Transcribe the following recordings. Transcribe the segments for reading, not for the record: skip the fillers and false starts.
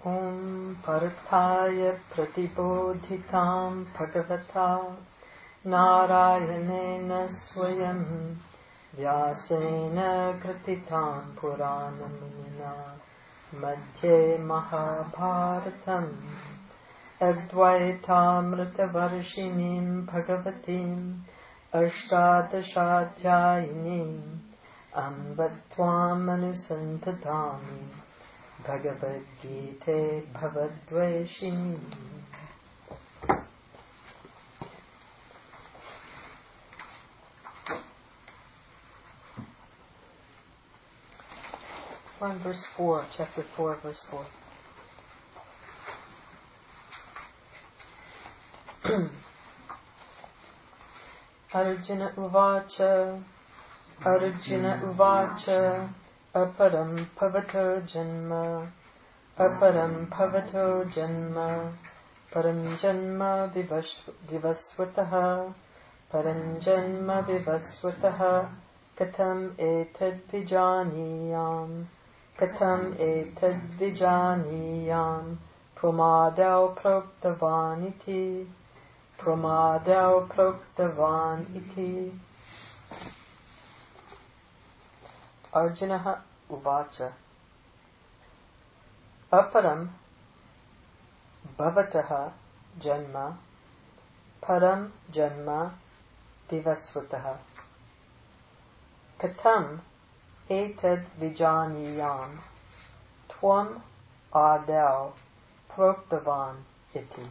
Om Parthaya Pratibodhitam Bhagavata Narayanena Swayam Vyasena Krititam Puranamuna Madhye Mahabharatam Advaitamritavarshinim Bhagavatim Ashtadashaധ്യായിനീം Ambattvamanusantatami Bhagavad Gita Bhavadvaishini. We're on verse 4, chapter 4, verse 4. Arjuna Uvacha Arjuna Uvacha Aparam Pavato Janma Aparam Pavato Janma Param Janma Vivasvataha Param Janma Vivasvataha Katam Etad Vijaniyam Katam Etad Vijaniyam Pramadau Proktavaniti Pramadau Proktavan iti. Arjuna Uvacha Aparam Bhavataha Janma Param Janma Vivasvataha Katam Etad Vijaniyam Tvam Adau Proktavan iti.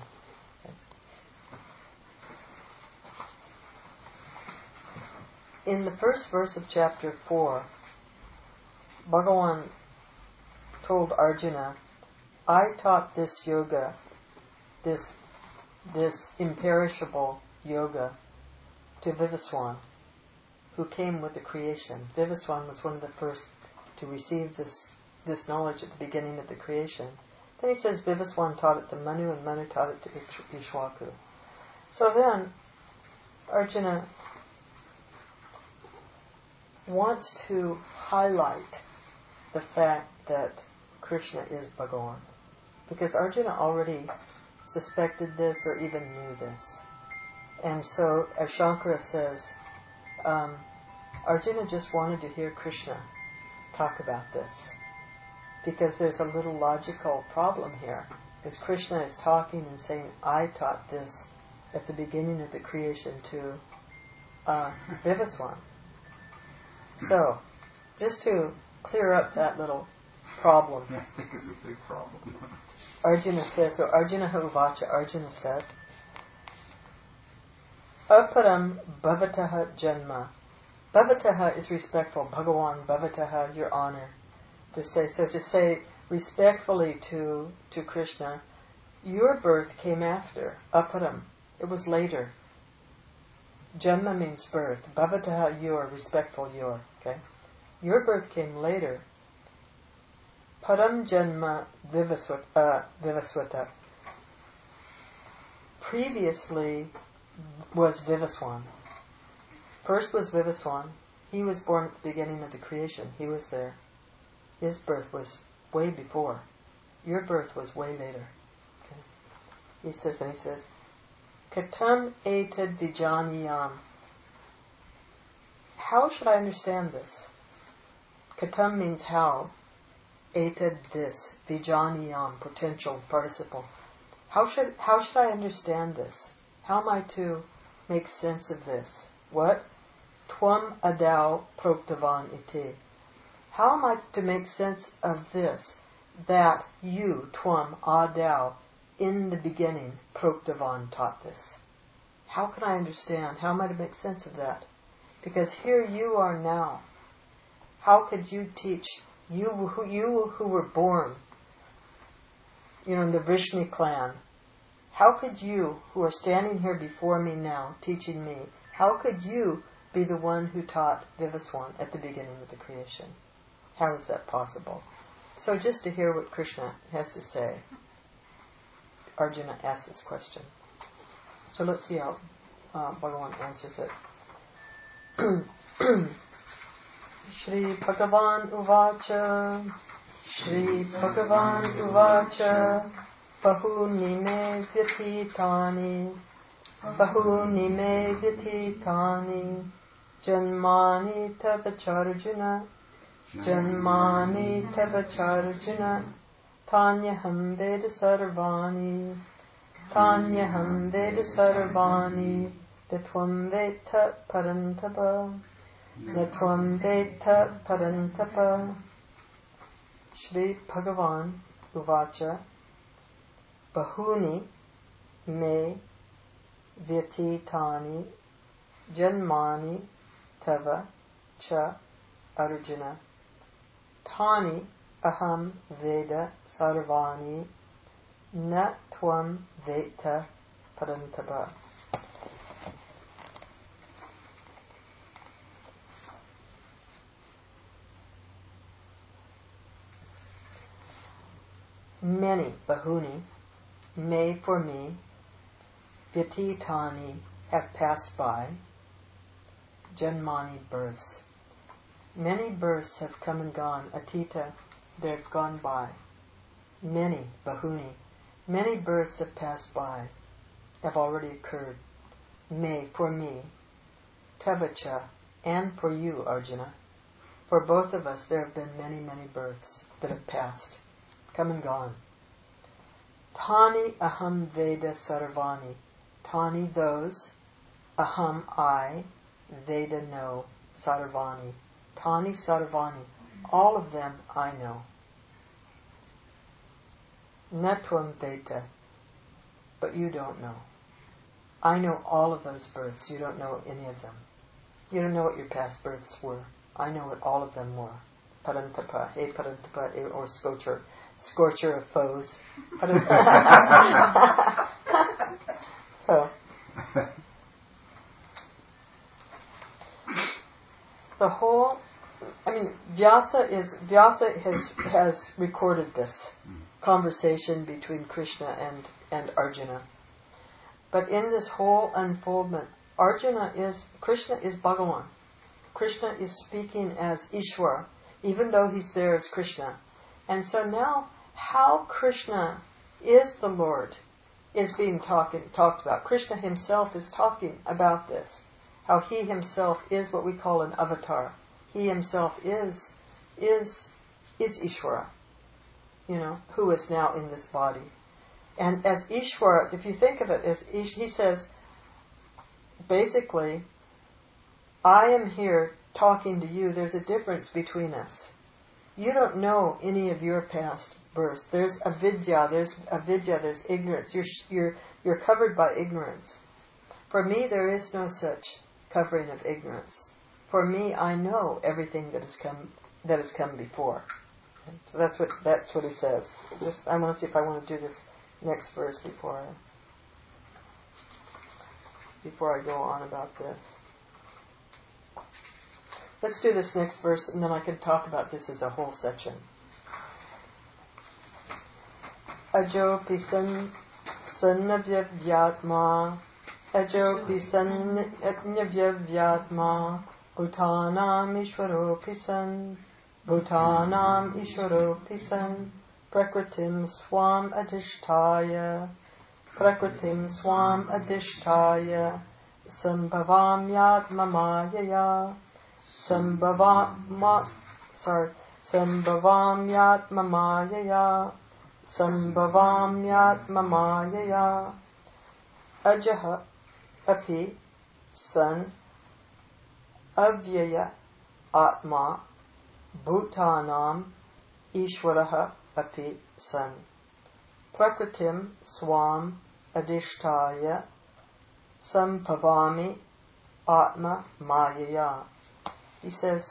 In the first verse of chapter 4, Bhagavan told Arjuna, I taught this yoga, this imperishable yoga, to Vivaswan, who came with the creation. Vivaswan was one of the first to receive this knowledge at the beginning of the creation. Then he says Vivaswan taught it to Manu, and Manu taught it to Ishwaku. So then, Arjuna wants to highlight the fact that Krishna is Bhagavan. Because Arjuna already suspected this or even knew this. And so, as Shankara says, Arjuna just wanted to hear Krishna talk about this. Because there's a little logical problem here. Because Krishna is talking and saying, I taught this at the beginning of the creation to Vivaswan. So, just to clear up that little problem. I think it's a big problem. Arjuna says, so Arjuna Uvacha, Arjuna said, Aparam Bhavataha Janma. Bhavataha is respectful. Bhagavan Bhavataha, your honor. To say respectfully to Krishna, your birth came after. Aparam. It was later. Janma means birth. Bhavataha, your, respectful, your. Okay? Your birth came later. Param Janma Vivasvata. Previously was Vivaswan. First was Vivaswan. He was born at the beginning of the creation. He was there. His birth was way before. Your birth was way later. Okay? He says, Katam etad vijaniyam. How should I understand this? Katam means how. Etad this. Vijaniyam, potential participle. How should I understand this? How am I to make sense of this? What? Tvam adau proktavan iti. How am I to make sense of this? That you, Tvam adau, in the beginning, Proktavan taught this. How can I understand? How am I to make sense of that? Because here you are now. How could you teach? You who were born, in the Vrishni clan. How could you, who are standing here before me now, teaching me, how could you be the one who taught Vivaswan at the beginning of the creation? How is that possible? So just to hear what Krishna has to say, Arjuna asked this question. So let's see how Bhagavan answers it. Shri Bhagavan Uvacha Shri Bhagavan Uvacha Bahuni me vyatitani Janmani Tavacharjuna Tanyaham Veda Sarvani Datvam Veta Parantapa Shri Bhagavan Uvacha Bahuni me vyatitani janmani tava cha arjuna tani aham veda sarvani na tvam veta parantapa. Many, Bahuni, may for me, Vyatitani have passed by, Janmani births. Many births have come and gone, Atita, they have gone by. Many, Bahuni, many births have passed by, have already occurred. May for me, Tavacha, and for you, Arjuna. For both of us there have been many, many births that have passed, come and gone. Tani aham Veda sarvani. Tani those, aham I, Veda know, sarvani. Tani sarvani. All of them I know. Natvam Veda. But you don't know. I know all of those births. You don't know any of them. You don't know what your past births were. I know what all of them were. Parantapa, hey Parantapa, or scorcher of foes. So, the whole, Vyasa has recorded this conversation between Krishna and Arjuna. But in this whole unfoldment, Krishna is Bhagavan. Krishna is speaking as Ishwara, even though he's there as Krishna. And so now, how Krishna is the Lord is being talked about. Krishna himself is talking about this. How he himself is what we call an avatar. He himself is Ishwara, who is now in this body. And as Ishwara, if you think of it as he says, basically, I am here talking to you. There's a difference between us. You don't know any of your past births. There's avidya, there's ignorance. You're covered by ignorance. For me, there is no such covering of ignorance. For me, I know everything that has come before. So that's what he says. I want to see if I want to do this next verse before I go on about this. Let's do this next verse, and then I can talk about this as a whole section. Ajopi sannavyatma, ajopi sannavyatma, bhutanam ishwaropi san, prakritim swam adhishtaya, sambhavam yatma mayaya, Sambhavam yatma mayaya ajaha api san avyaya atma bhutanam ishwaraha api san prakritim swam adhishtaya sambhavami atma mayaya. He says,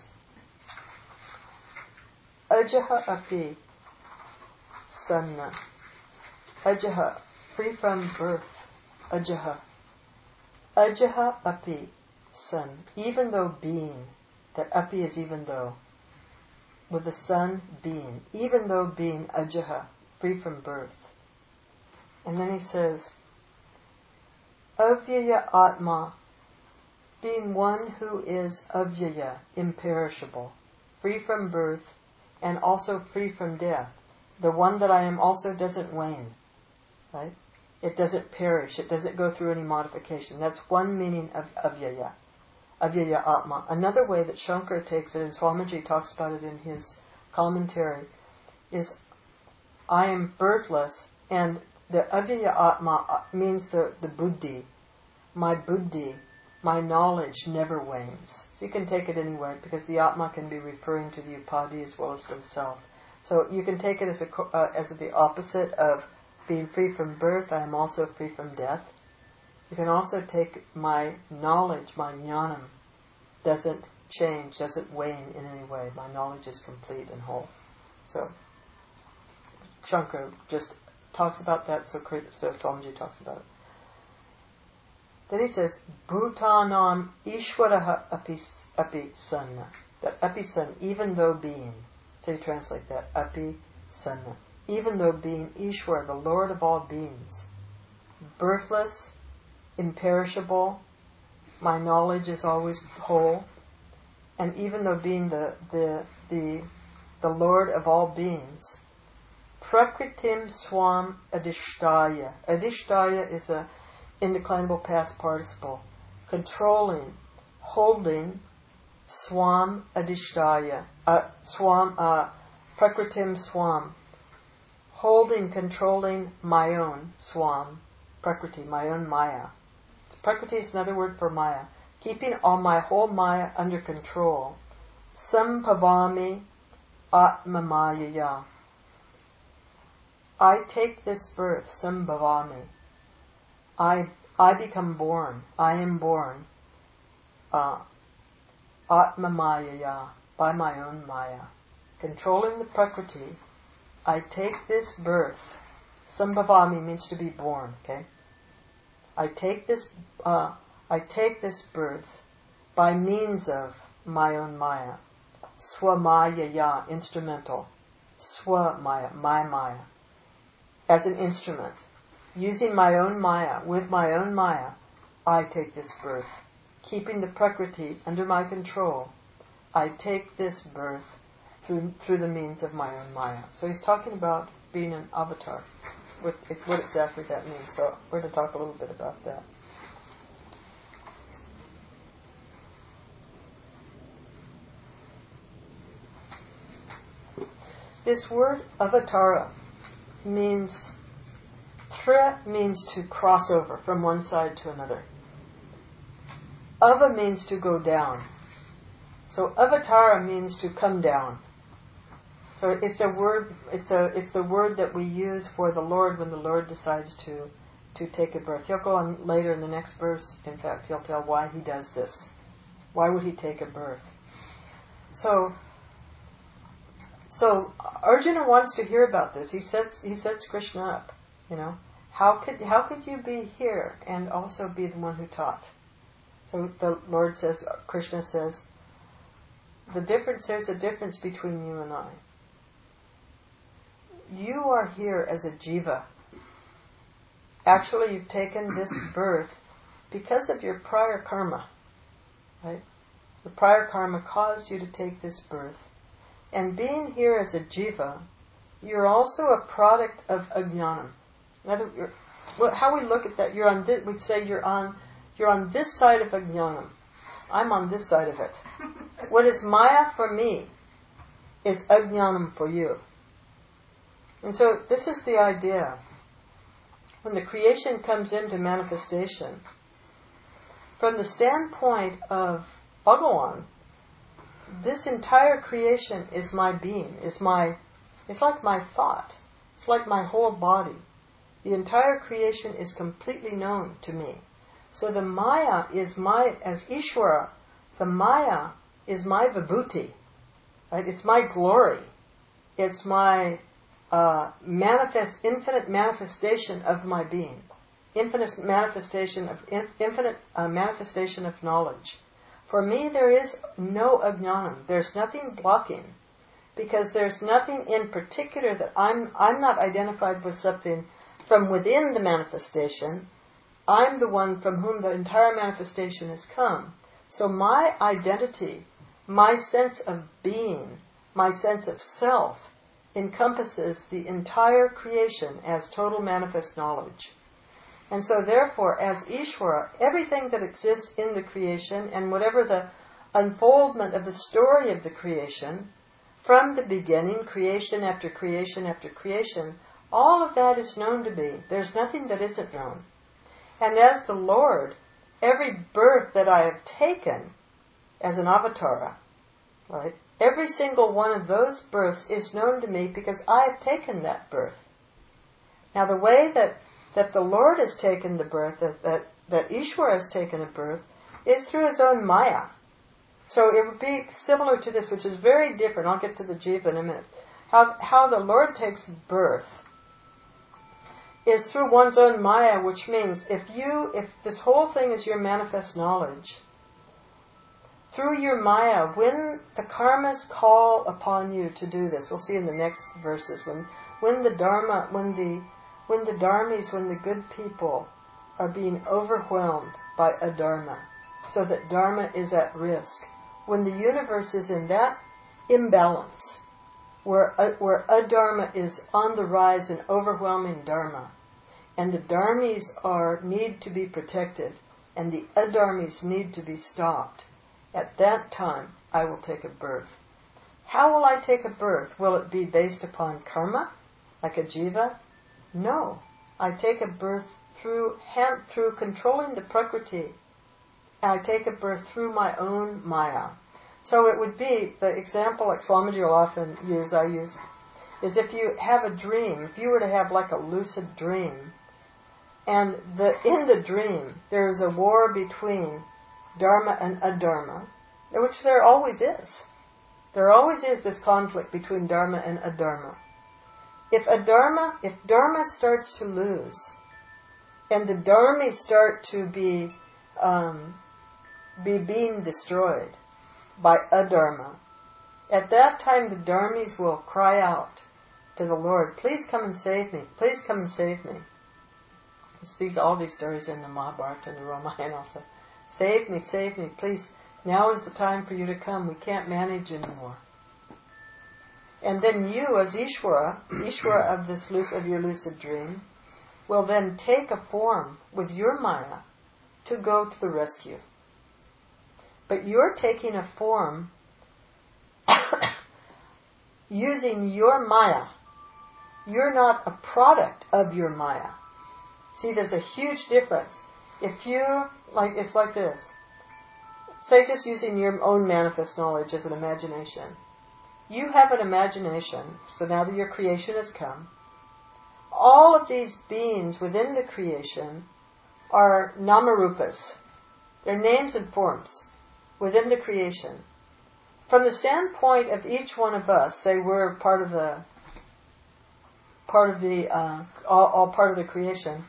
Ajaha api sanna. Ajaha, free from birth. Ajaha. Ajaha api san. Even though being. That api is even though. With the sun being. Even though being ajaha, free from birth. And then he says, Avyaya atma. Being one who is avyaya, imperishable, free from birth, and also free from death. The one that I am also doesn't wane, right? It doesn't perish. It doesn't go through any modification. That's one meaning of avyaya. Avyaya Atma. Another way that Shankara takes it, and Swamiji talks about it in his commentary, is I am birthless, and the avyaya Atma means the buddhi. My buddhi, my knowledge never wanes. So you can take it anyway, because the Atma can be referring to the upadhi as well as to the self. So you can take it as the opposite of being free from birth. I am also free from death. You can also take my knowledge, my jnanam, doesn't change, doesn't wane in any way. My knowledge is complete and whole. So Shankara just talks about that, so Swamiji talks about it. Then he says, Bhutanam Ishwaraha api sanna. That api sanna, even though being. So you translate that, api sanna. Even though being Ishwar, the Lord of all beings, birthless, imperishable, my knowledge is always whole, and even though being the Lord of all beings, prakritim swam adishtaya. Adishtaya is a indeclinable past participle. Controlling, holding, swam adishtaya. Prakritim swam. Holding, controlling my own swam. Prakriti, my own maya. Prakriti is another word for maya. Keeping all my whole maya under control. Sambhavami atmamayaya. I take this birth, sambhavami. I become born. I am born. Atmamayaya, by my own maya. Controlling the Prakriti, I take this birth. Sambhavami means to be born, okay? I take this birth by means of my own maya. Swamayaya, instrumental. Swamaya, my maya. As an instrument. Using my own maya, with my own maya, I take this birth. Keeping the Prakriti under my control, I take this birth through the means of my own maya. So he's talking about being an avatar. What exactly that means. So we're going to talk a little bit about that. This word avatara means, tra means to cross over from one side to another. Ava means to go down. So avatara means to come down. So it's a word. It's the word that we use for the Lord when the Lord decides to take a birth. He'll go on later in the next verse. In fact, he'll tell why he does this. Why would he take a birth? So Arjuna wants to hear about this. He sets Krishna up. You know, how could you be here and also be the one who taught? So the Lord says, Krishna says, there's a difference between you and I. You are here as a jiva. Actually, you've taken this birth because of your prior karma. Right? The prior karma caused you to take this birth. And being here as a jiva, you're also a product of ajnanam. How we look at that, we'd say you're on this side of ajnanam. I'm on this side of it. What is maya for me is ajnanam for you. And so this is the idea. When the creation comes into manifestation, from the standpoint of Bhagawan, this entire creation is my being, it's like my thought. It's like my whole body. The entire creation is completely known to me. So the Maya is as Ishvara, the Maya is my vibhuti. Right? It's my glory. It's my infinite manifestation of my being. Infinite manifestation of knowledge. For me, there is no ajnanam. There's nothing blocking, because there's nothing in particular that I'm not identified with something from within the manifestation. I'm the one from whom the entire manifestation has come. So my identity, my sense of being, my sense of self, encompasses the entire creation as total manifest knowledge. And so therefore, as Ishvara, everything that exists in the creation and whatever the unfoldment of the story of the creation, from the beginning, creation after creation after creation, all of that is known to be. There's nothing that isn't known. And as the Lord, every birth that I have taken as an avatara, right, every single one of those births is known to me because I have taken that birth. Now the way that the Lord has taken the birth, that Ishvara has taken a birth, is through his own Maya. So it would be similar to this, which is very different. I'll get to the Jiva in a minute. How the Lord takes birth is through one's own Maya, which means if this whole thing is your manifest knowledge, through your Maya, when the karmas call upon you to do this, we'll see in the next verses, when the good people are being overwhelmed by adharma, so that dharma is at risk, when the universe is in that imbalance, where adharma is on the rise and overwhelming dharma, and the dharmis need to be protected, and the adharmis need to be stopped, at that time I will take a birth. How will I take a birth? Will it be based upon karma, like a jiva? No. I take a birth through controlling the prakriti. And I take a birth through my own Maya. So it would be, the example like Swamiji will often use, is if you have a dream, if you were to have like a lucid dream, and in the dream there is a war between dharma and adharma, which there always is. There always is this conflict between dharma and adharma. If dharma starts to lose, and the dharmis start to be being destroyed by adharma, at that time the dharmis will cry out to the Lord, please come and save me, please come and save me. All these stories in the Mahabharata and the Ramayana also. Save me, please. Now is the time for you to come. We can't manage anymore. And then you, as Ishvara of your lucid dream, will then take a form with your Maya to go to the rescue. But you're taking a form using your Maya. You're not a product of your Maya. See, there's a huge difference. If you, it's like this. Say just using your own manifest knowledge as an imagination. You have an imagination, so now that your creation has come, all of these beings within the creation are namarupas. They're names and forms within the creation. From the standpoint of each one of us, say we're part of the creation,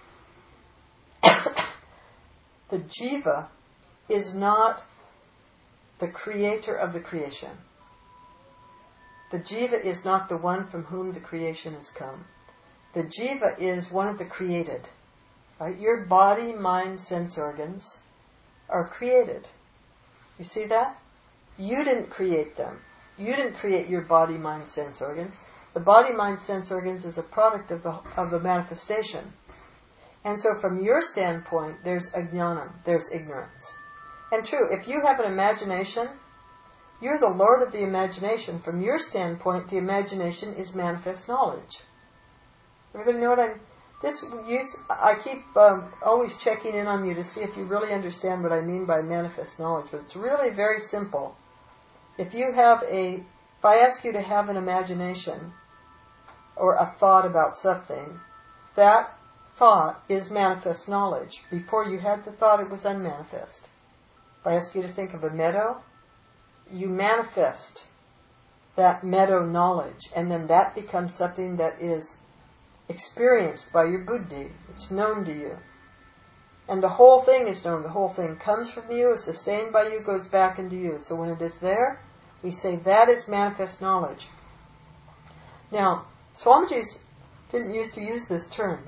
the jiva is not the creator of the creation. The jiva is not the one from whom the creation has come. The jiva is one of the created. Right? Your body, mind, sense organs are created. You see that? You didn't create them. You didn't create your body, mind, sense organs. The body, mind, sense organs is a product of the manifestation. And so from your standpoint, there's ajnanam, there's ignorance. And true, if you have an imagination, you're the lord of the imagination. From your standpoint, the imagination is manifest knowledge. Everybody know what I keep always checking in on you to see if you really understand what I mean by manifest knowledge. But it's really very simple. If I ask you to have an imagination or a thought about something, that thought is manifest knowledge. Before you had the thought, it was unmanifest. If I ask you to think of a meadow, you manifest that meadow knowledge, and then that becomes something that is experienced by your buddhi. It's known to you. And the whole thing is known. The whole thing comes from you, is sustained by you, goes back into you. So when it is there, we say that is manifest knowledge. Now, Swamiji didn't used to use this term.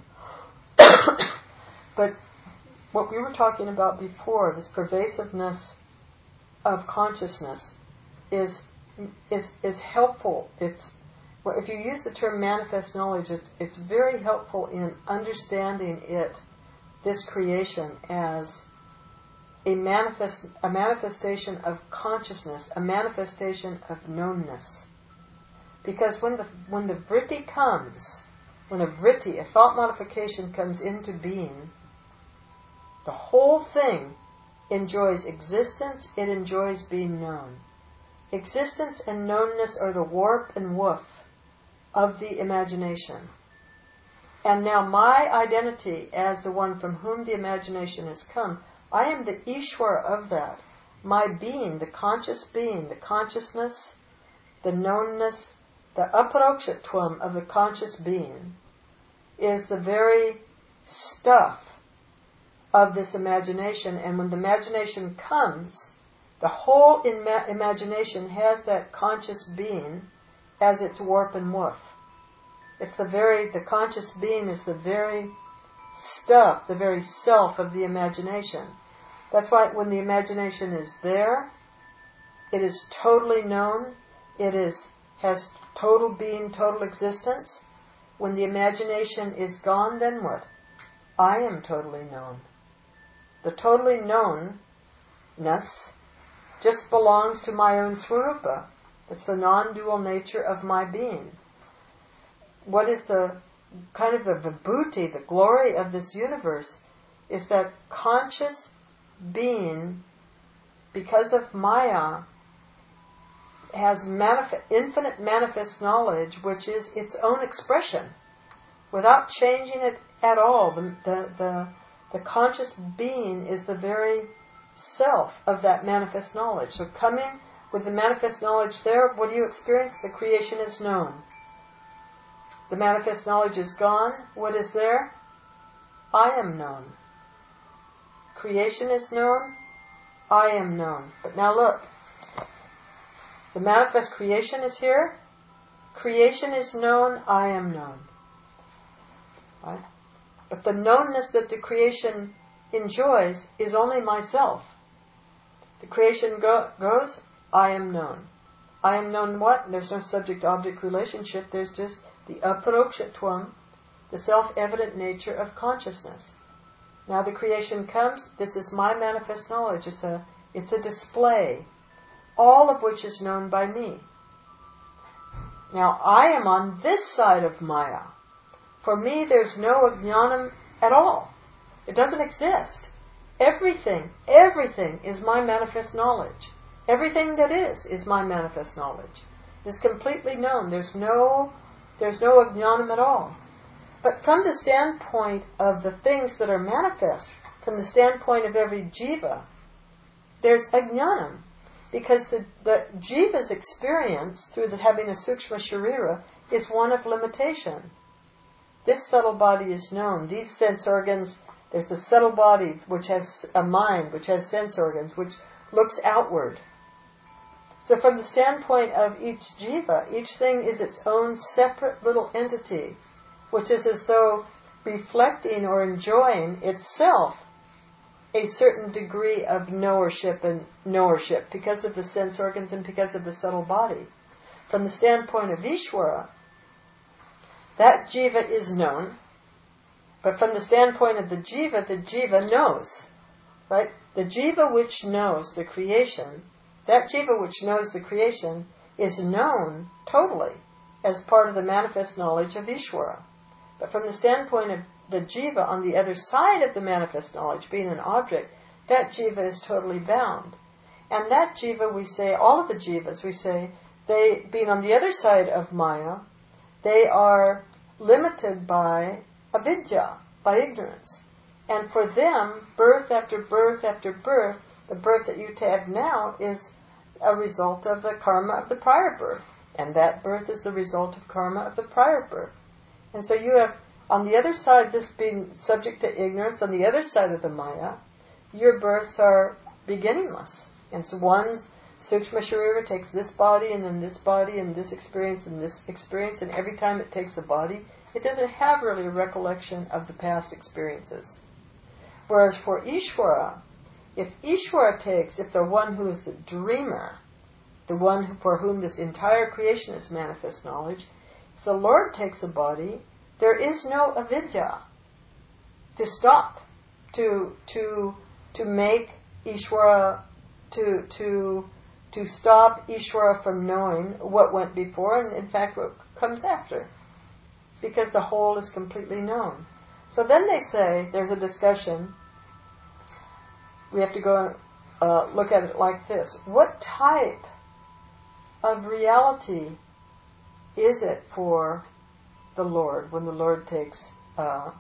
But what we were talking about before, this pervasiveness of consciousness, is is helpful. If you use the term manifest knowledge, it's very helpful in understanding this creation, as a manifestation of consciousness, a manifestation of knownness. Because when the vritti comes, when a thought modification comes into being, the whole thing enjoys existence, it enjoys being known. Existence and knownness are the warp and woof of the imagination. And now my identity as the one from whom the imagination has come, I am the Ishvara of that. My being, the conscious being, the consciousness, the knownness, the aparokshitvam of the conscious being is the very stuff of this imagination. And when the imagination comes, the whole imagination has that conscious being as its warp and woof. The conscious being is the very stuff, the very self of the imagination. That's why when the imagination is there, it is totally known, has total being, total existence. When the imagination is gone, then what? I am totally known. The totally knownness just belongs to my own Swarupa. It's the non-dual nature of my being. What is the kind of the vibhuti, the glory of this universe, is that conscious being, because of Maya, has infinite manifest knowledge, which is its own expression, without changing it at all. The conscious being is the very self of that manifest knowledge. So coming with the manifest knowledge there, what do you experience? The creation is known. The manifest knowledge is gone. What is there? I am known. Creation is known. I am known. But now look. The manifest creation is here. Creation is known. I am known. Right? But the knownness that the creation enjoys is only myself. The creation goes, I am known. I am known what? There's no subject-object relationship. There's just the aparokshitvam, the self-evident nature of consciousness. Now the creation comes. This is my manifest knowledge. It's a display, all of which is known by me. Now I am on this side of Maya. For me, there's no ajnanam at all. It doesn't exist. Everything is my manifest knowledge. Everything that is my manifest knowledge. It is completely known. There's no ajnanam at all. But from the standpoint of the things that are manifest, from the standpoint of every jiva, there's ajnanam. Because the jiva's experience through having a sukshma sharira is one of limitation. This subtle body is known. These sense organs, there's the subtle body which has a mind, which has sense organs, which looks outward. So from the standpoint of each jiva, each thing is its own separate little entity, which is as though reflecting or enjoying itself a certain degree of knowership because of the sense organs and because of the subtle body. From the standpoint of Ishvara, that jiva is known, but from the standpoint of the jiva knows. Right? The jiva which knows the creation, that jiva which knows the creation is known totally as part of the manifest knowledge of Ishvara. But from the standpoint of the jiva on the other side of the manifest knowledge, being an object, that jiva is totally bound. And that jiva, we say, all of the jivas, we say, they, being on the other side of Maya, they are limited by avidya, by ignorance. And for them, birth after birth after birth, the birth that you have now is a result of the karma of the prior birth. And that birth is the result of karma of the prior birth. And so you have, on the other side, this being subject to ignorance, on the other side of the Maya, your births are beginningless. And so one's sukshma sharira takes this body and then this body and this experience, and every time it takes a body, it doesn't have really a recollection of the past experiences. Whereas for Ishvara, if the one who is the dreamer, the one for whom this entire creation is manifest knowledge, if the Lord takes a body, there is no avidya to stop, to make Ishvara, to stop Ishvara from knowing what went before and in fact what comes after, because the whole is completely known. So then they say, there's a discussion, we have to go look at it like this. What type of reality is it for the Lord when the Lord takes a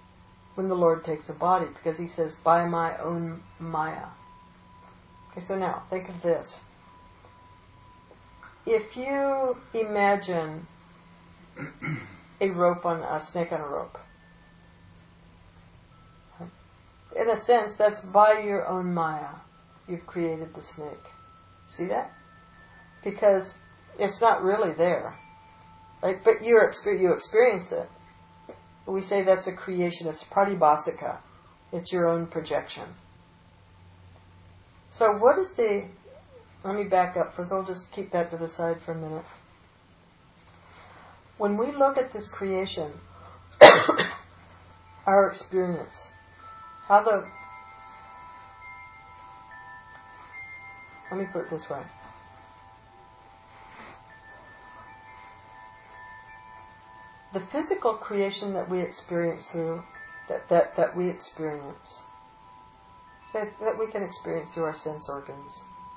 body? Because he says, by my own Maya. Okay, so now think of this. If you imagine a snake on a rope, in a sense, that's by your own Maya. You've created the snake. See that? Because it's not really there. Right? But you experience it. We say that's a creation. It's pratibhasika. It's your own projection. So what is the... Let me back up first. I'll just keep that to the side for a minute. When we look at this creation, our experience, let me put it this way. The physical creation that we experience that we can experience through our sense organs,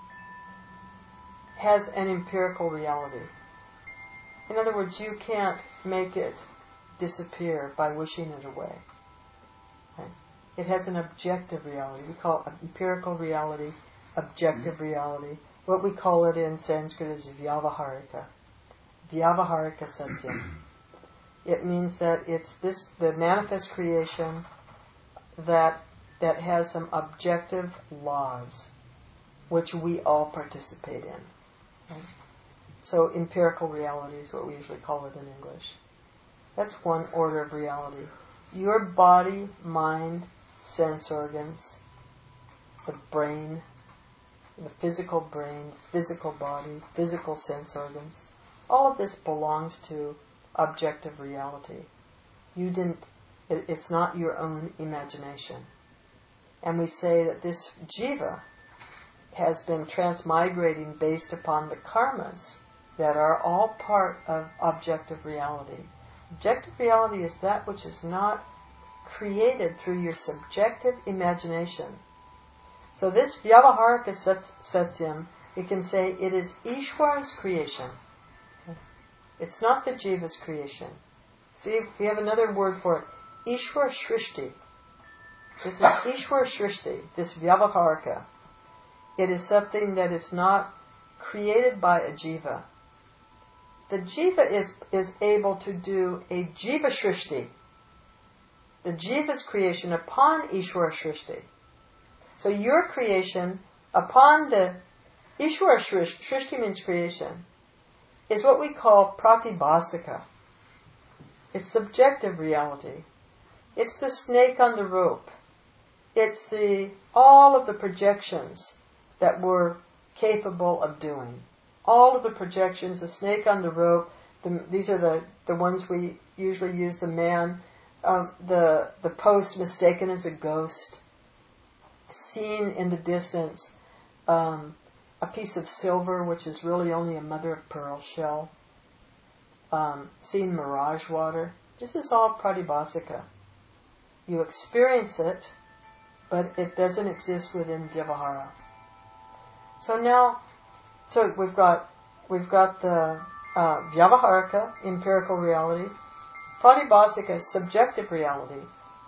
has an empirical reality. In other words, you can't make it disappear by wishing it away. Right? It has an objective reality. We call it empirical reality, objective reality. What we call it in Sanskrit is vyavaharika. Vyavaharika satyam. It means that it's the manifest creation that has some objective laws which we all participate in. Right? So empirical reality is what we usually call it in English. That's one order of reality. Your body, mind, sense organs, the brain, the physical brain, physical body, physical sense organs, all of this belongs to objective reality. It's not your own imagination. And we say that this jiva has been transmigrating based upon the karmas that are all part of objective reality. Objective reality is that which is not created through your subjective imagination. So this vyavaharika satyam, you can say it is Ishvara's creation. It's not the jiva's creation. So we have another word for it. Ishvara Shrishti. This is Ishvara Shrishti, this vyavaharika. It is something that is not created by a jiva. The jiva is able to do a jiva shrishti, the jiva's creation upon Ishvara Shrishti. So your creation upon the Ishvara Shrishti means creation, is what we call pratibhasika. It's subjective reality. It's the snake on the rope. It's all of the projections that we're capable of doing. All of the projections, the snake on the rope, these are the ones we usually use, the man, the post mistaken as a ghost, seen in the distance, a piece of silver which is really only a mother of pearl shell, seen mirage water. This is all pratibhasika. You experience it, but it doesn't exist within vyavahara. So we've got the vyavaharika, empirical reality, pratibhasika, subjective reality.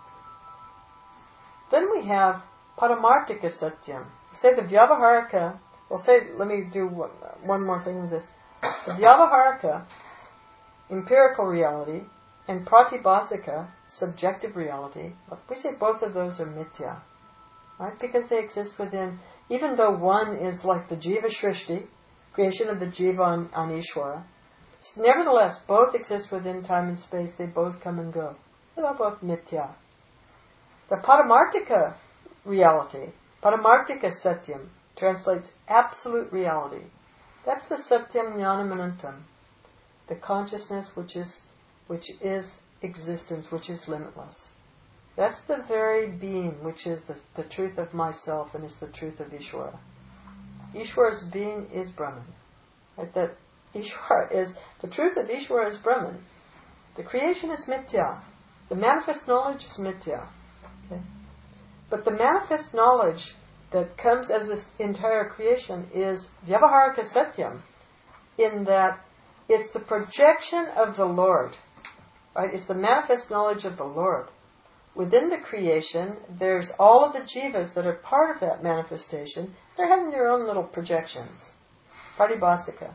Then we have paramartika satyam. Say the vyavaharika. Let me do one more thing with this. The vyavaharika, empirical reality, and pratibhasika, subjective reality. We say both of those are mithya, right? Because they exist within. Even though one is like the jiva shrishti, creation of the jiva on Ishvara, nevertheless, both exist within time and space. They both come and go. They're both mithya. The paramartika reality, paramartika satyam, translates absolute reality. That's the Satyam Jnanam Anantam, the consciousness which is existence, which is limitless. That's the very being which is the truth of myself and is the truth of Ishvara. Ishvara's being is Brahman. Right? That Ishvara is, the truth of Ishvara is Brahman. The creation is mithya. The manifest knowledge is mithya. Okay? But the manifest knowledge that comes as this entire creation is Vyavaharika Satyam, in that it's the projection of the Lord. Right? It's the manifest knowledge of the Lord. Within the creation, there's all of the jivas that are part of that manifestation. They're having their own little projections. Pratibhasika.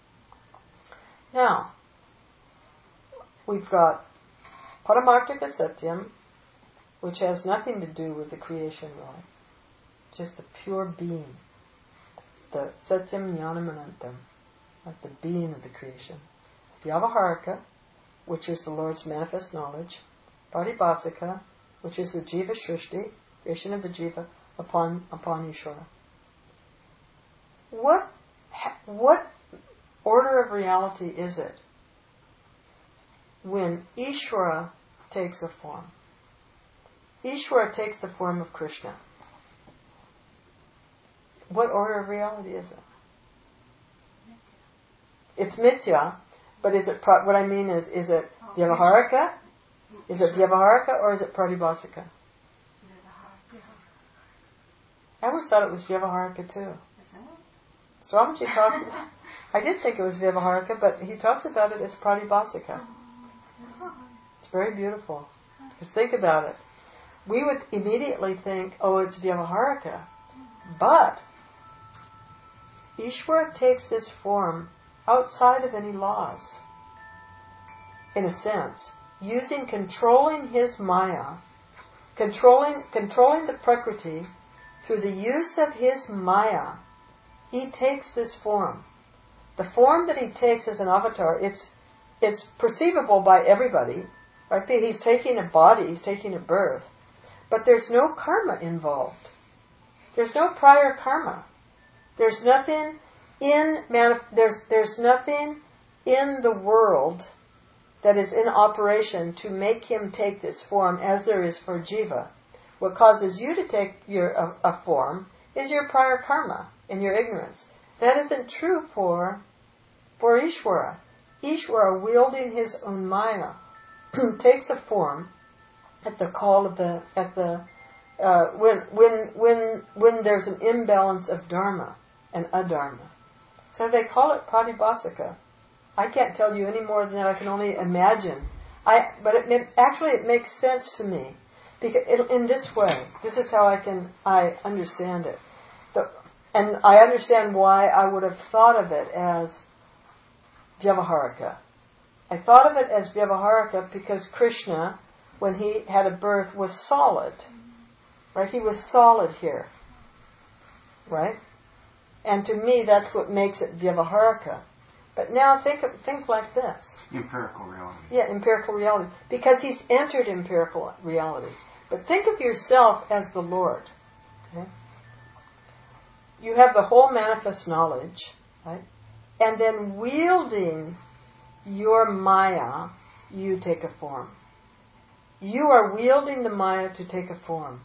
Now, we've got Paramartika Satyam, which has nothing to do with the creation really. Just the pure being. The Satyam Jnanam Anantam, like the being of the creation. Vyavaharika, which is the Lord's manifest knowledge. Pratibhasika, which is the Jiva Shrishti, creation of the Jiva, upon Ishvara. What order of reality is it when Ishvara takes a form? Ishvara takes the form of Krishna. What order of reality is it? It's mithya, but is it what I mean is it Vyavaharika? Is it Vyavaharika or is it Pratibhasika? I always thought it was Vyavaharika too. Swamiji talks about, I did think it was Vyavaharika, but he talks about it as Pratibhasika. It's very beautiful. Because think about it. We would immediately think, oh, it's Vyavaharika. But Ishvara takes this form outside of any laws, in a sense, controlling his Maya, controlling the Prakriti through the use of his Maya. He takes this form. The form that he takes as an avatar, it's perceivable by everybody. Right? He's taking a body, he's taking a birth, but there's no karma involved. There's no prior karma. There's nothing there's nothing in the world that is in operation to make him take this form as there is for Jiva. What causes you to take a form is your prior karma and your ignorance. That isn't true for Ishvara. Ishvara, wielding his own Maya, takes a form at the call of when there's an imbalance of dharma and adharma. So they call it Pratibhasika. I can't tell you any more than that. I can only imagine. But it makes sense to me because in this way. This is how I understand it. And I understand why I would have thought of it as Vyavaharika. I thought of it as Vyavaharika because Krishna, when he had a birth, was solid. Right? He was solid here. Right? And to me, that's what makes it Vyavaharika. But now think like this. Empirical reality. Yeah, empirical reality. Because he's entered empirical reality. But think of yourself as the Lord. Okay? You have the whole manifest knowledge, right? And then wielding your Maya, you take a form. You are wielding the Maya to take a form.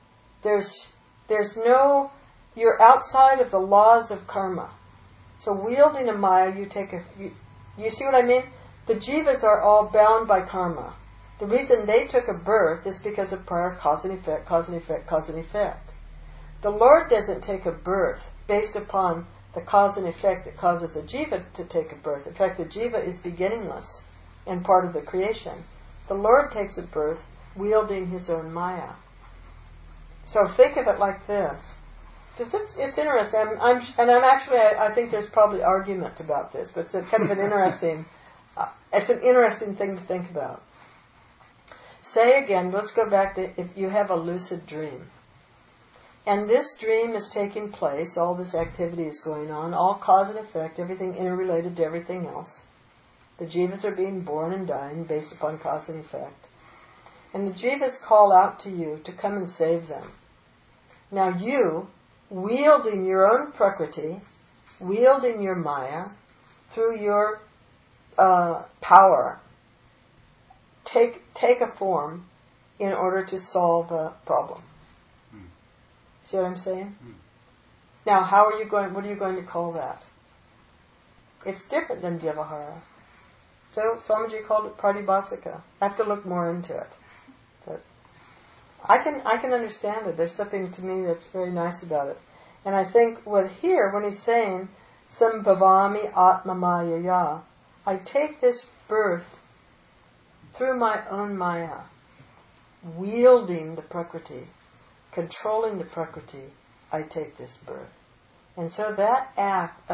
You're outside of the laws of karma. So wielding a Maya, you see what I mean? The jivas are all bound by karma. The reason they took a birth is because of prior cause and effect, cause and effect, cause and effect. The Lord doesn't take a birth based upon the cause and effect that causes a jiva to take a birth. In fact, the jiva is beginningless and part of the creation. The Lord takes a birth wielding his own Maya. So think of it like this. It's interesting. I think there's probably argument about this, but it's kind of an interesting. It's an interesting thing to think about. Say again. Let's go back to if you have a lucid dream, and this dream is taking place. All this activity is going on. All cause and effect. Everything interrelated to everything else. The jivas are being born and dying based upon cause and effect, and the jivas call out to you to come and save them. Now you, wielding your own prakriti, wielding your Maya through your power, take a form in order to solve a problem. See what I'm saying? Now, what are you going to call that? It's different than Vyavahara. So Swamiji called it Pratibhasika. I have to look more into it. But I can understand it. There's something to me that's very nice about it. And I think when he's saying, Sambhavami Atma Mayaya, I take this birth through my own Maya, wielding the Prakriti, controlling the Prakriti, I take this birth. And so that act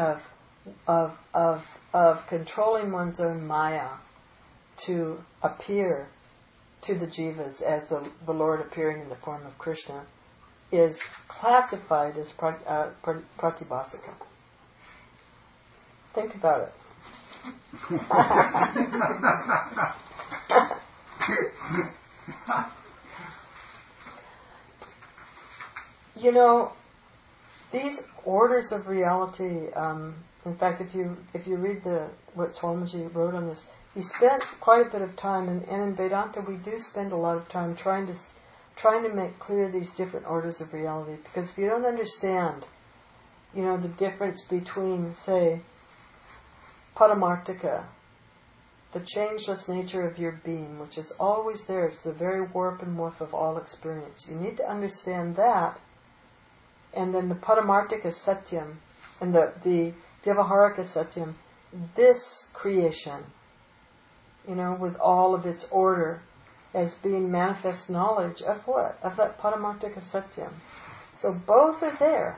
of controlling one's own Maya to appear to the jivas as the Lord appearing in the form of Krishna is classified as pratibhasika. Think about it. You know, these orders of reality. In fact, if you read what Swamiji wrote on this, he spent quite a bit of time, and in Vedanta we do spend a lot of time trying to make clear these different orders of reality. Because if you don't understand, the difference between, say, Paramartika, the changeless nature of your being, which is always there, it's the very warp and woof of all experience. You need to understand that, and then the Paramartika Satyam, and the Vyavaharika Satyam, this creation, with all of its order, as being manifest knowledge of what? Of that Paramartika Satyam. So both are there.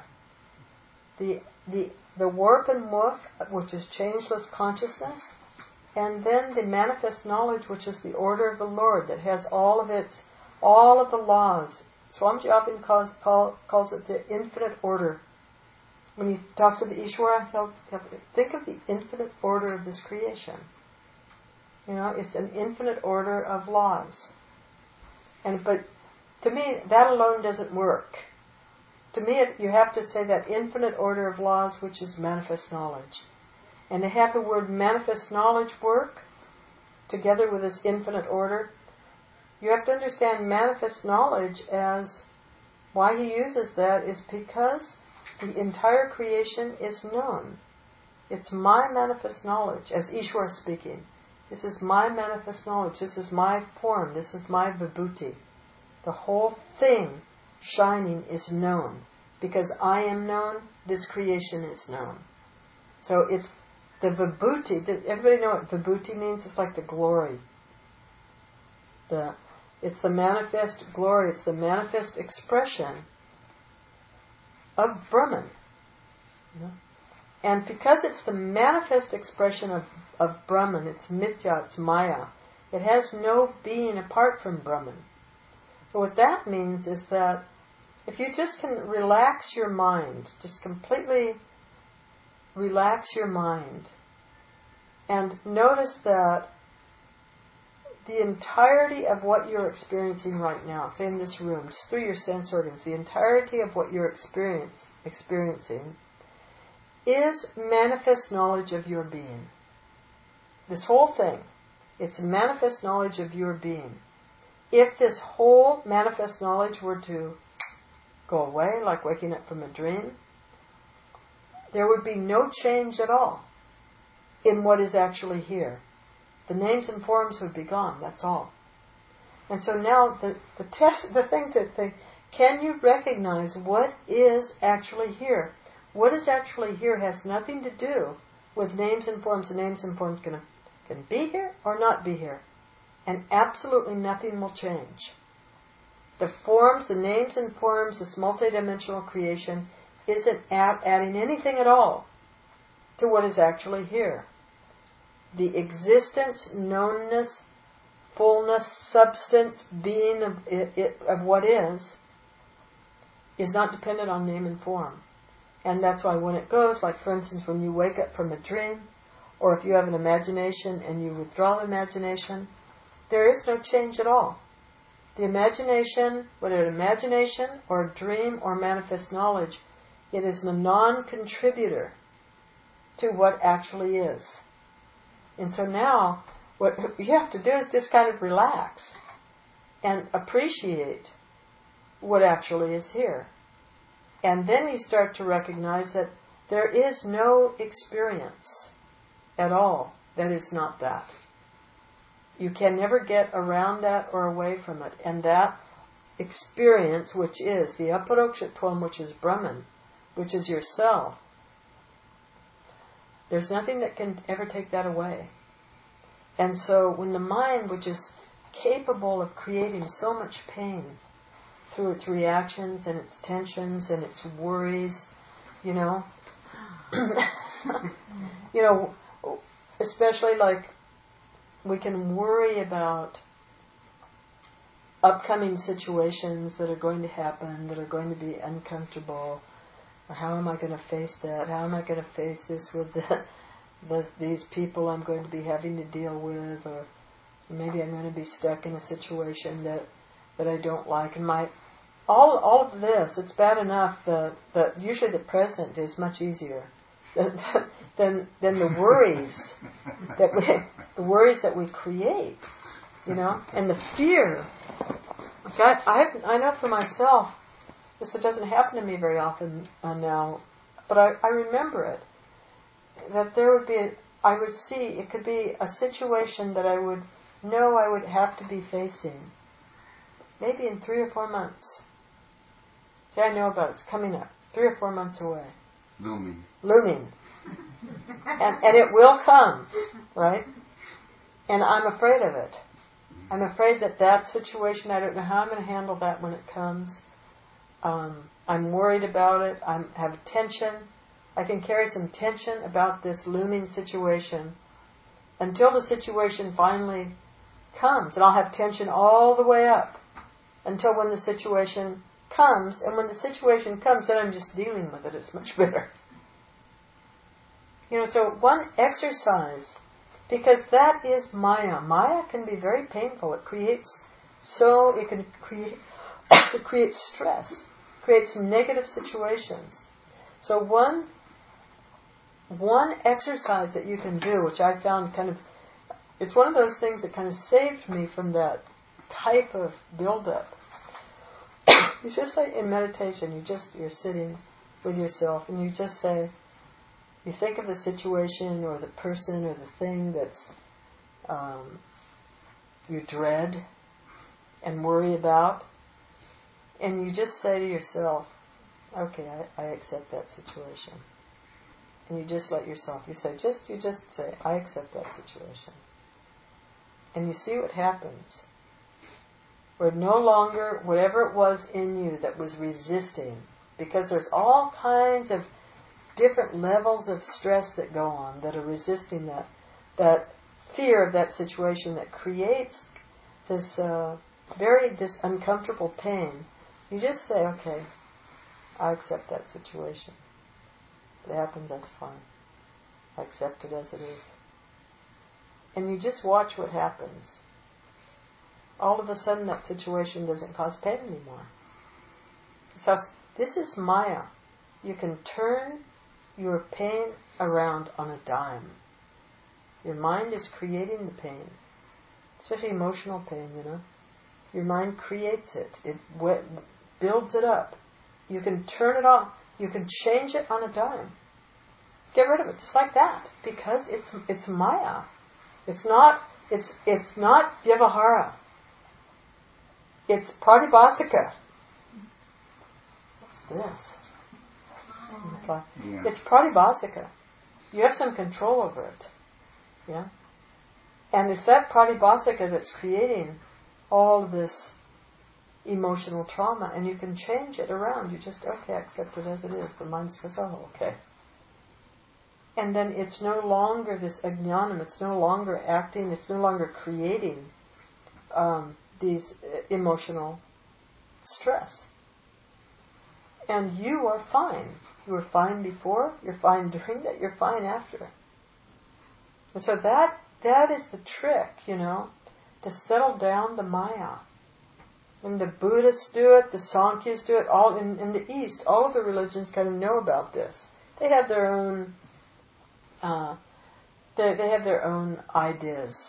The warp and woof, which is changeless consciousness, and then the manifest knowledge, which is the order of the Lord, that has all of the laws. Swamiji often calls it the infinite order. When he talks of the Ishvara, he'll think of the infinite order of this creation. It's an infinite order of laws. But to me, that alone doesn't work. To me, you have to say that infinite order of laws, which is manifest knowledge. And to have the word manifest knowledge work together with this infinite order, you have to understand manifest knowledge as, why he uses that is because the entire creation is known. It's my manifest knowledge, as Ishvara speaking. This is my manifest knowledge. This is my form. This is my vibhuti. The whole thing shining is known. Because I am known, this creation is known. So it's the vibhuti. Everybody know what vibhuti means? It's like the glory. It's the manifest glory. It's the manifest expression of Brahman. And because it's the manifest expression of Brahman, it's mithya, it's maya, it has no being apart from Brahman. So what that means is that if you just can relax your mind, just completely relax your mind, and notice that the entirety of what you're experiencing right now, say in this room, just through your sense organs, the entirety of what you're experiencing is manifest knowledge of your being. This whole thing, it's manifest knowledge of your being. If this whole manifest knowledge were to go away, like waking up from a dream, there would be no change at all in what is actually here. The names and forms would be gone, that's all. And so now the thing to think, can you recognize what is actually here? What is actually here has nothing to do with names and forms. The names and forms can be here or not be here. And absolutely nothing will change. The forms, the names and forms, this multidimensional creation isn't adding anything at all to what is actually here. The existence, knownness, fullness, substance, being of what is not dependent on name and form. And that's why when it goes, like for instance, when you wake up from a dream, or if you have an imagination and you withdraw the imagination, there is no change at all. The imagination, whether an imagination or a dream or manifest knowledge, it is a non-contributor to what actually is. And so now, what you have to do is just kind of relax and appreciate what actually is here. And then you start to recognize that there is no experience at all that is not that. You can never get around that or away from it. And that experience, which is the Aparokshitvam, which is Brahman, which is yourself, there's nothing that can ever take that away. And so when the mind, which is capable of creating so much pain through its reactions and its tensions and its worries, you know, especially like we can worry about upcoming situations that are going to happen, that are going to be uncomfortable, or how am I going to face that? How am I going to face this with these people I'm going to be having to deal with, or maybe I'm going to be stuck in a situation that I don't like. And all of this, it's bad enough that usually the present is much easier than the worries that we create, you know, and the fear. God, I know for myself, this doesn't happen to me very often now, but I remember it, that there would be, I would see, it could be a situation that I would know I would have to be facing, maybe in 3 or 4 months. See, I know about it. It's coming up. 3 or 4 months away. Looming. And it will come, right? And I'm afraid of it. I'm afraid that situation, I don't know how I'm going to handle that when it comes. I'm worried about it. I have tension. I can carry some tension about this looming situation until the situation finally comes. And I'll have tension all the way up until when the situation comes. And when the situation comes, then I'm just dealing with it. It's much better. You know, so one exercise, because that is Maya. Maya can be very painful. It creates stress, creates negative situations. So one exercise that you can do, which I found it's one of those things that kind of saved me from that type of build-up. You just say in meditation, you're sitting with yourself and you just say, you think of the situation or the person or the thing that's you dread and worry about, and you just say to yourself, okay, I accept that situation. And you just let yourself, you just say, I accept that situation. And you see what happens. Where no longer, whatever it was in you that was resisting, because there's all kinds of different levels of stress that go on that are resisting that fear of that situation that creates this very uncomfortable pain. You just say, okay, I accept that situation. If it happens, that's fine. I accept it as it is. And you just watch what happens. All of a sudden that situation doesn't cause pain anymore. So this is Maya. You can turn your pain around on a dime. Your mind is creating the pain, especially emotional pain, you know. Your mind creates it. It builds it up. You can turn it on. You can change it on a dime. Get rid of it just like that, because it's Maya. It's not Vyavahara. It's Pratibhasika. What's this? Yeah. It's Pratibhasika. You have some control over it. Yeah? And it's that Pratibhasika that's creating all of this emotional trauma, and you can change it around. You just, okay, accept it as it is. The mind says, oh, okay. And then it's no longer this ajnanam, it's no longer acting, it's no longer creating these emotional stress. And you are fine. You were fine before, you're fine during that, you're fine after. And so that is the trick, you know, to settle down the Maya. And the Buddhists do it, the Sankhyas do it, all in the East. All of the religions kind of know about this. They have their own they have their own ideas,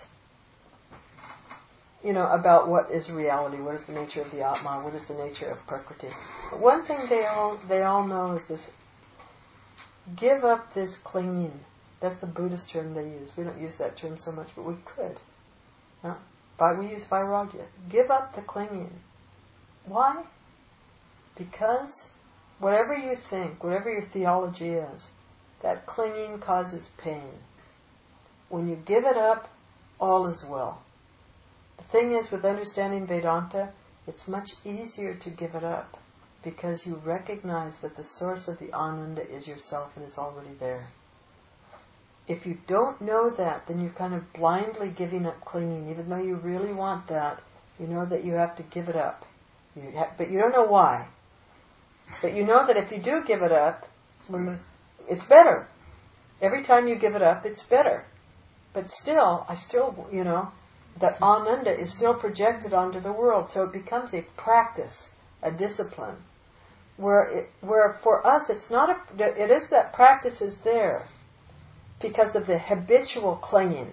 about what is reality, what is the nature of the Atma, what is the nature of Prakriti. But one thing they all know is this: give up this clinging. That's the Buddhist term they use. We don't use that term so much, but we could. We use vairagya. Give up the clinging. Why? Because whatever you think, whatever your theology is, that clinging causes pain. When you give it up, all is well. The thing is, with understanding Vedanta, it's much easier to give it up because you recognize that the source of the Ananda is yourself and is already there. If you don't know that, then you're kind of blindly giving up clinging. Even though you really want that, you know that you have to give it up. But you don't know why. But you know that if you do give it up, it's better. Every time you give it up, it's better. But still, that Ananda is still projected onto the world. So it becomes a practice, a discipline. Where for us, it is that practice is there because of the habitual clinging,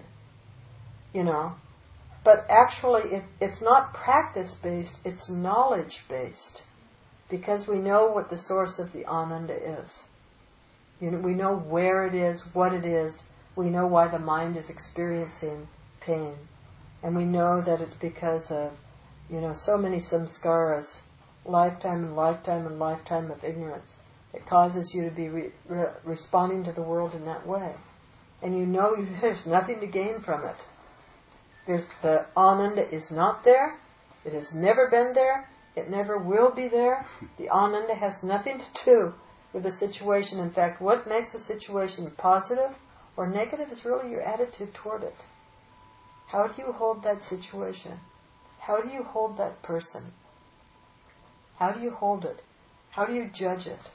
But actually, it's not practice-based, it's knowledge-based. Because we know what the source of the Ananda is. We know where it is, what it is. We know why the mind is experiencing pain. And we know that it's because of, so many samskaras, lifetime and lifetime and lifetime of ignorance. It causes you to be responding to the world in that way. And there's nothing to gain from it. The Ananda is not there. It has never been there. It never will be there. The Ananda has nothing to do with the situation. In fact, what makes the situation positive or negative is really your attitude toward it. How do you hold that situation? How do you hold that person? How do you hold it? How do you judge it?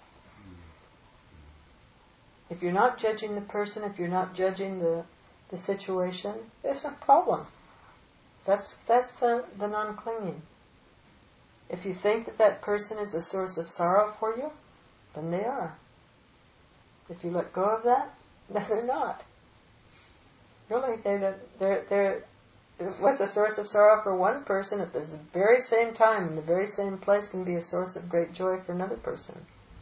If you're not judging the person, if you're not judging the situation, there's no problem. That's the non-clinging. If you think that person is a source of sorrow for you, then they are. If you let go of that, then they're not. Really, what's a source of sorrow for one person at the very same time, in the very same place, can be a source of great joy for another person.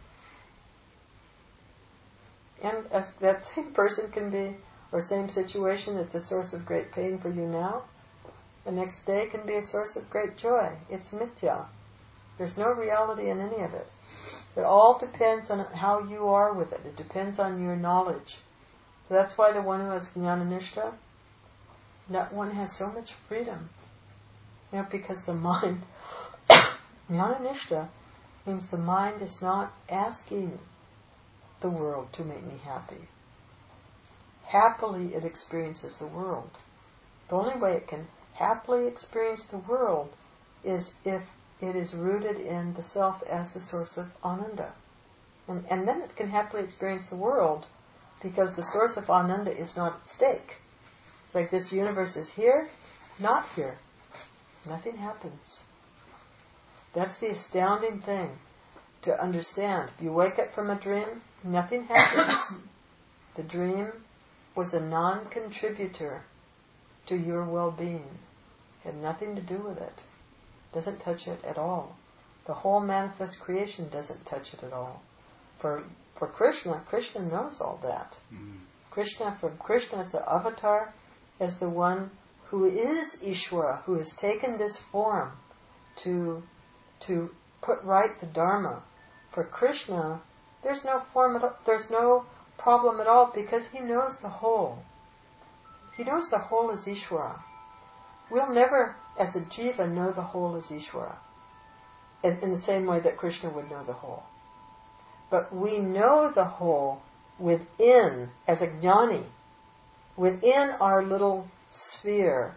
And that same person can be, or same situation that's a source of great pain for you now, the next day can be a source of great joy. It's mithya. There's no reality in any of it. It all depends on how you are with it. It depends on your knowledge. So that's why the one who has Jnana-nishtha, that one has so much freedom. Because the mind, Jnana-nishtha means the mind is not asking the world to make me happy. Happily it experiences the world. The only way it can happily experience the world is if it is rooted in the self as the source of Ananda. And then it can happily experience the world because the source of Ananda is not at stake. It's like this universe is here, not here. Nothing happens. That's the astounding thing to understand. If you wake up from a dream, nothing happens. The dream was a non-contributor to your well-being. It had nothing to do with it. Doesn't touch it at all. The whole manifest creation doesn't touch it at all. For Krishna, Krishna knows all that. Krishna as the avatar, as the one who is Ishvara, who has taken this form to put right the Dharma. For Krishna, there's no problem at all because he knows the whole. He knows the whole is Ishvara. We'll never, as a jiva, know the whole is Ishvara. In the same way that Krishna would know the whole. But we know the whole within, as a jnani, within our little sphere.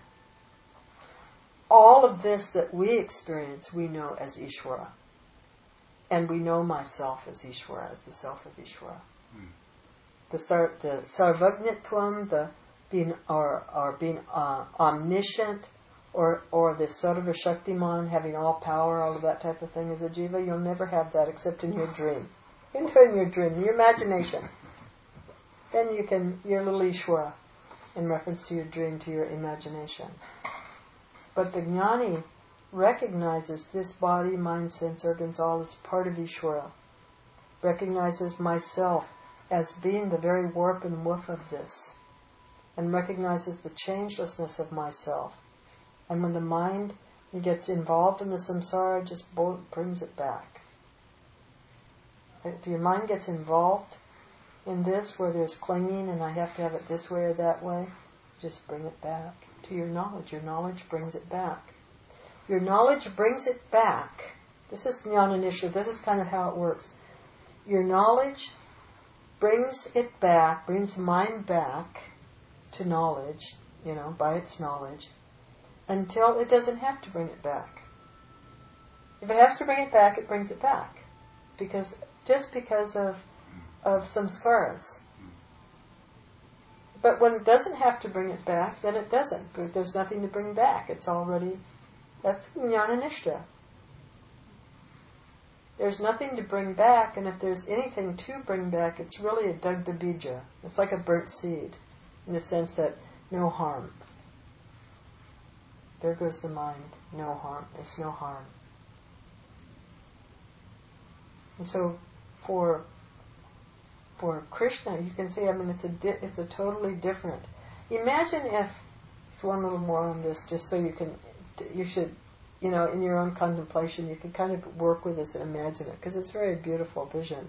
All of this that we experience, we know as Ishvara. And we know myself as Ishvara, as the self of Ishvara. The sarvajñatvam, the being omniscient, or the sarva shaktiman, having all power, all of that type of thing as a jiva, you'll never have that except in your dream. In your dream, in your imagination. then you're little Ishvara in reference to your dream, to your imagination. But the jnani recognizes this body, mind, sense, organs, all as part of Ishvara. Recognizes myself as being the very warp and woof of this. And recognizes the changelessness of myself. And when the mind gets involved in the samsara, it just brings it back. If your mind gets involved in this, where there's clinging and I have to have it this way or that way, just bring it back to your knowledge. Your knowledge brings it back. Your knowledge brings it back. This is Jnana Nishta. This is kind of how it works. Your knowledge brings it back, brings the mind back to knowledge, by its knowledge, until it doesn't have to bring it back. If it has to bring it back, it brings it back. Because of samskaras. But when it doesn't have to bring it back, then it doesn't. But there's nothing to bring back. It's already, that's Jnana Nishta. There's nothing to bring back, and if there's anything to bring back, it's really a dagda bija. It's like a burnt seed, in the sense that no harm. There goes the mind. No harm. There's no harm. And so, for Krishna, you can see. It's a totally different. Imagine if it's one little more on this, just so you should. In your own contemplation, you can kind of work with this and imagine it, because it's a very beautiful vision.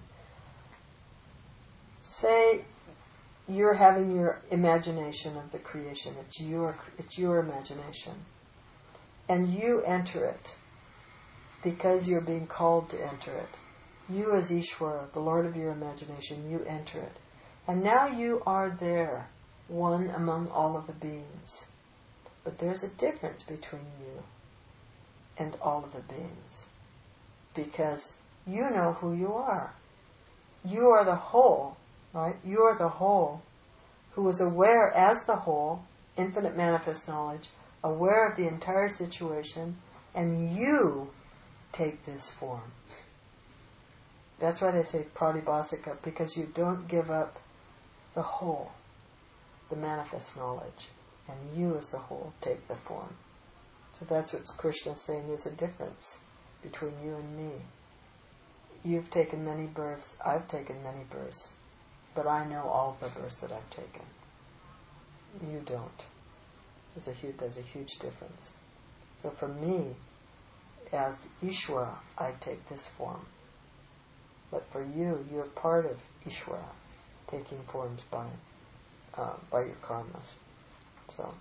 Say you're having your imagination of the creation. It's your imagination. And you enter it because you're being called to enter it. You as Ishvara, the Lord of your imagination, you enter it. And now you are there, one among all of the beings. But there's a difference between you and all of the beings. Because you know who you are. You are the whole, right? You are the whole who is aware as the whole, infinite manifest knowledge, aware of the entire situation, and you take this form. That's why they say pratibhasika, because you don't give up the whole, the manifest knowledge, and you as the whole take the form. So that's what Krishna is saying. There's a difference between you and me. You've taken many births. I've taken many births. But I know all the births that I've taken. You don't. There's a huge difference. So for me, as Ishvara, I take this form. But for you, you're part of Ishvara, taking forms by your karmas. So.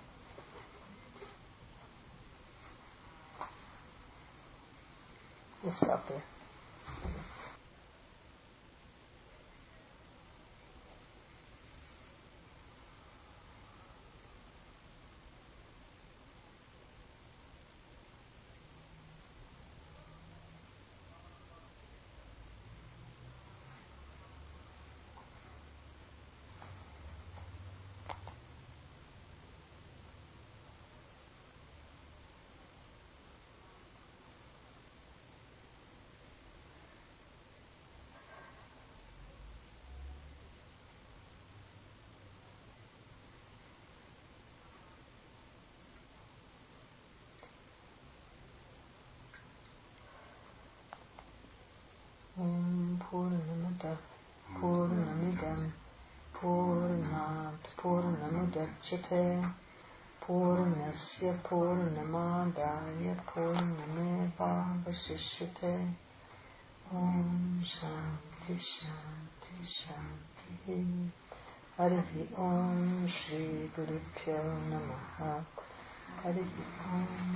We'll stop there. Purnamata Purnamidam Purnat Purnamudachyate Purnasya Purnamadaya Purnameva Vasishyate. Om Shanti Shanti Shanti. Harihi Om Shri Gurubhyo Namaha. Harihi Om